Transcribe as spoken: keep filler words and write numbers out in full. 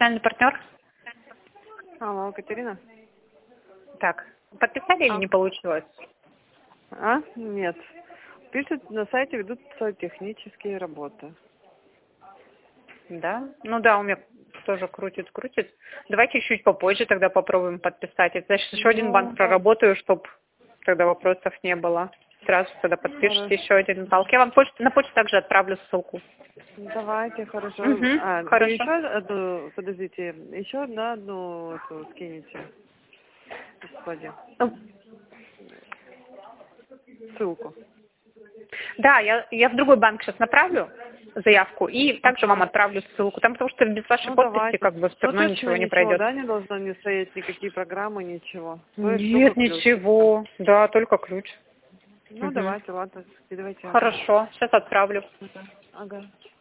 социальный партнер. Алло, Катерина? Так, подписали или А? не получилось? А? Нет. Пишут, на сайте ведутся технические работы. Да? Ну да, у меня тоже крутит, крутит. Давайте чуть попозже тогда попробуем подписать. Это значит, еще один Ну, банк проработаю, чтобы тогда вопросов не было. Сразу тогда подпишите хорошо. еще один банк. Я вам почту, на почту также отправлю ссылку. Давайте, хорошо. Угу, А, вы хорошо. еще одну, подождите, еще на одну эту скинете, господи, Ну, ссылку. Да, я, я в другой банк сейчас направлю заявку и также вам Ага. отправлю ссылку. Там потому что без вашей Ну, подписи давайте. как бы все Ну, равно точно ничего не ничего, пройдет. да, не должно не стоять никакие программы, ничего. То есть только Нет, ключ. ничего. Да, только ключ. Ну, Угу. давайте, ладно, скидывайте адрес. Хорошо, сейчас отправлю. Ага. Ага.